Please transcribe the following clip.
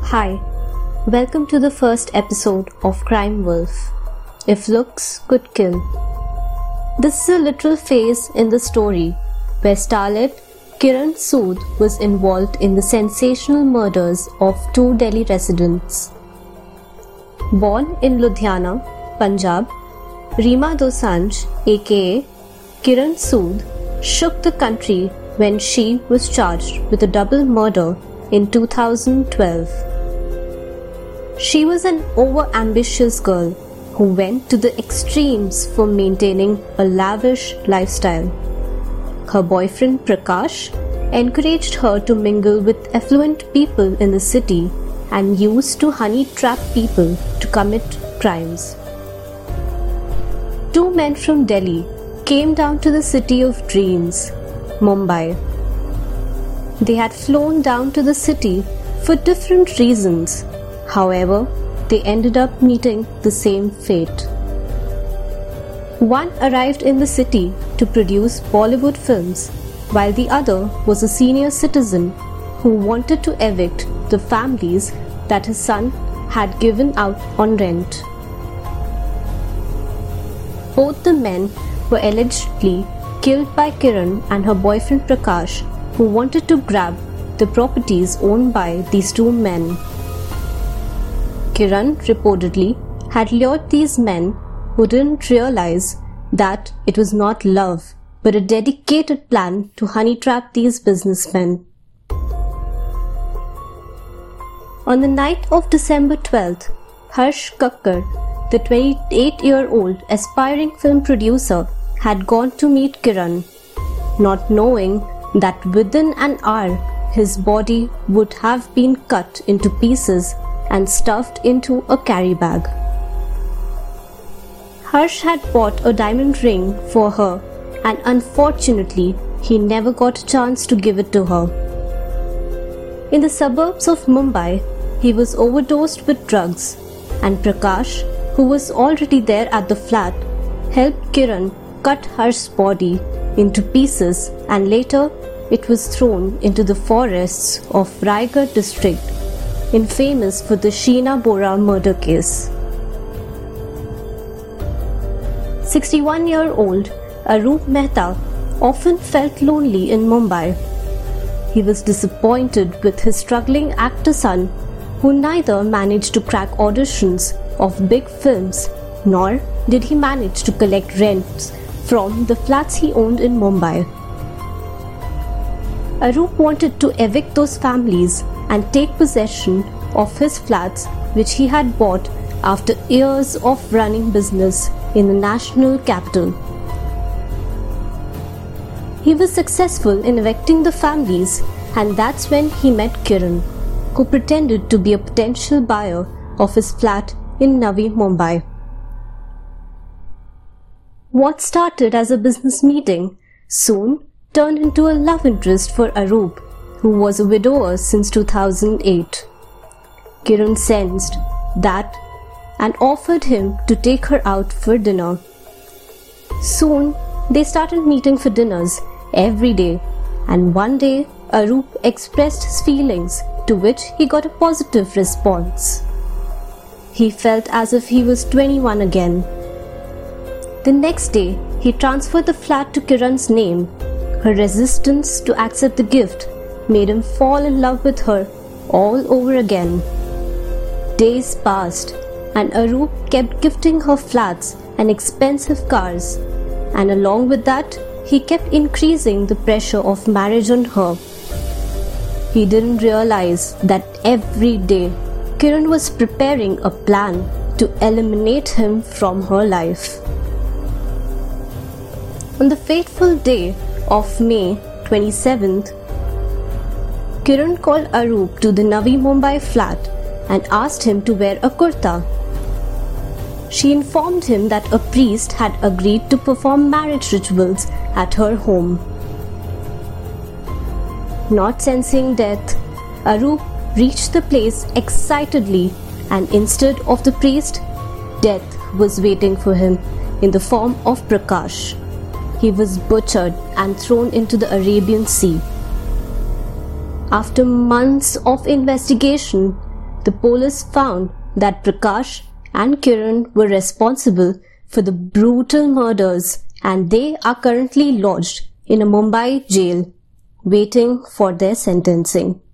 Hi, welcome to the first episode of Crime Wolf. If looks could kill. This is a literal phase in the story where starlet Kiran Sood was involved in the sensational murders of two Delhi residents. Born in Ludhiana, Punjab, Reema Dosanjh aka Kiran Sood shook the country when she was charged with a double murder in 2012. She was an over-ambitious girl who went to the extremes for maintaining a lavish lifestyle. Her boyfriend Prakash encouraged her to mingle with affluent people in the city and used to honey trap people to commit crimes. Two men from Delhi came down to the city of dreams, Mumbai. They had flown down to the city for different reasons. However, they ended up meeting the same fate. One arrived in the city to produce Bollywood films, while the other was a senior citizen who wanted to evict the families that his son had given out on rent. Both the men were allegedly killed by Kiran and her boyfriend Prakash, who wanted to grab the properties owned by these two men. Kiran reportedly had lured these men who didn't realize that it was not love but a dedicated plan to honey trap these businessmen. On the night of December 12th, Harsh Kakkar, the 28-year-old aspiring film producer, had gone to meet Kiran, not knowing that within an hour his body would have been cut into pieces and stuffed into a carry bag. Harsh had bought a diamond ring for her, and unfortunately he never got a chance to give it to her. In the suburbs of Mumbai, he was overdosed with drugs, and Prakash, who was already there at the flat, helped Kiran cut Harsh's body into pieces, and later it was thrown into the forests of Raigad district, infamous for the Sheena Bora murder case. 61-year-old Arup Mehta often felt lonely in Mumbai. He was disappointed with his struggling actor son, who neither managed to crack auditions of big films nor did he manage to collect rents from the flats he owned in Mumbai. Arup wanted to evict those families and take possession of his flats which he had bought after years of running business in the national capital. He was successful in evicting the families, and that's when he met Kiran, who pretended to be a potential buyer of his flat in Navi Mumbai. What started as a business meeting soon turned into a love interest for Arup, who was a widower since 2008. Kiran sensed that and offered him to take her out for dinner. Soon, they started meeting for dinners every day, and one day Arup expressed his feelings, to which he got a positive response. He felt as if he was 21 again. The next day, he transferred the flat to Kiran's name. Her resistance to accept the gift made him fall in love with her all over again. Days passed, and Arup kept gifting her flats and expensive cars, and along with that, he kept increasing the pressure of marriage on her. He didn't realize that every day Kiran was preparing a plan to eliminate him from her life. On the fateful day of May 27th, Kiran called Arup to the Navi Mumbai flat and asked him to wear a kurta. She informed him that a priest had agreed to perform marriage rituals at her home. Not sensing death, Arup reached the place excitedly, and instead of the priest, death was waiting for him in the form of Prakash. He was butchered and thrown into the Arabian Sea. After months of investigation, the police found that Prakash and Kiran were responsible for the brutal murders, and they are currently lodged in a Mumbai jail waiting for their sentencing.